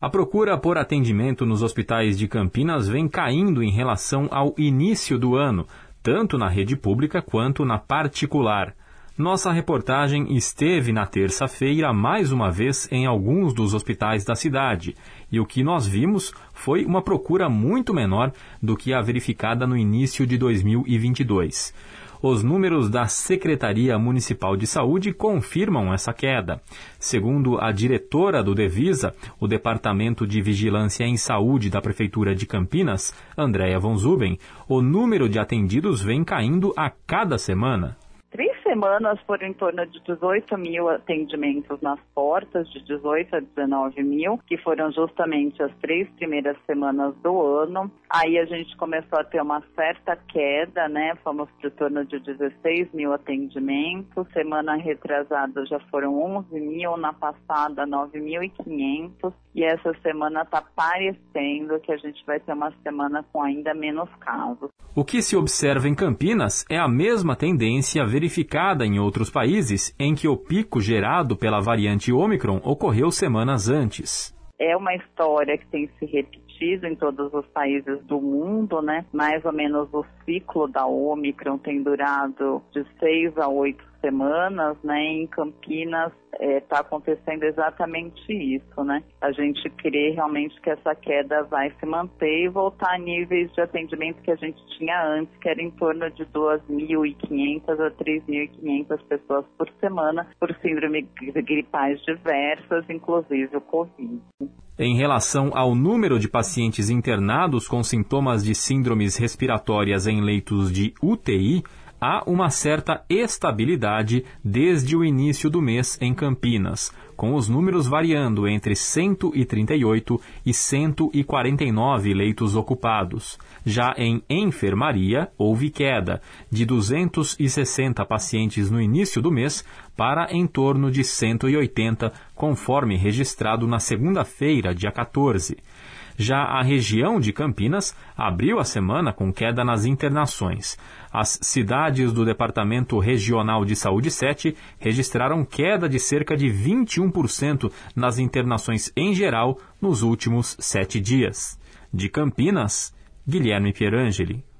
A procura por atendimento nos hospitais de Campinas vem caindo em relação ao início do ano, tanto na rede pública quanto na particular. Nossa reportagem esteve na terça-feira mais uma vez em alguns dos hospitais da cidade, e o que nós vimos foi uma procura muito menor do que a verificada no início de 2022. Os números da Secretaria Municipal de Saúde confirmam essa queda. Segundo a diretora do Devisa, o Departamento de Vigilância em Saúde da Prefeitura de Campinas, Andréa von Zuben, o número de atendidos vem caindo a cada semana. 3 semanas foram em torno de 18 mil atendimentos nas portas, de 18 a 19 mil, que foram justamente as 3 primeiras semanas do ano. Aí a gente começou a ter uma certa queda, né? Fomos para em torno de 16 mil atendimentos. Semana retrasada já foram 11 mil, na passada 9.500. E essa semana está parecendo que a gente vai ter uma semana com ainda menos casos. O que se observa em Campinas é a mesma tendência verificada em outros países em que o pico gerado pela variante Ômicron ocorreu semanas antes. É uma história que tem se repetido em todos os países do mundo, né? Mais ou menos o ciclo da Ômicron tem durado de 6 a 8 semanas, né? Em Campinas está acontecendo exatamente isso, né? A gente crê realmente que essa queda vai se manter e voltar a níveis de atendimento que a gente tinha antes, que era em torno de 2.500 a 3.500 pessoas por semana, por síndrome gripais diversas, inclusive o Covid. Em relação ao número de pacientes internados com sintomas de síndromes respiratórias em leitos de UTI, há uma certa estabilidade desde o início do mês em Campinas, com os números variando entre 138 e 149 leitos ocupados. Já em enfermaria, houve queda de 260 pacientes no início do mês para em torno de 180, conforme registrado na segunda-feira, dia 14. Já a região de Campinas abriu a semana com queda nas internações. As cidades do Departamento Regional de Saúde 7 registraram queda de cerca de 21% nas internações em geral nos últimos 7 dias. De Campinas, Guilherme Pierangeli.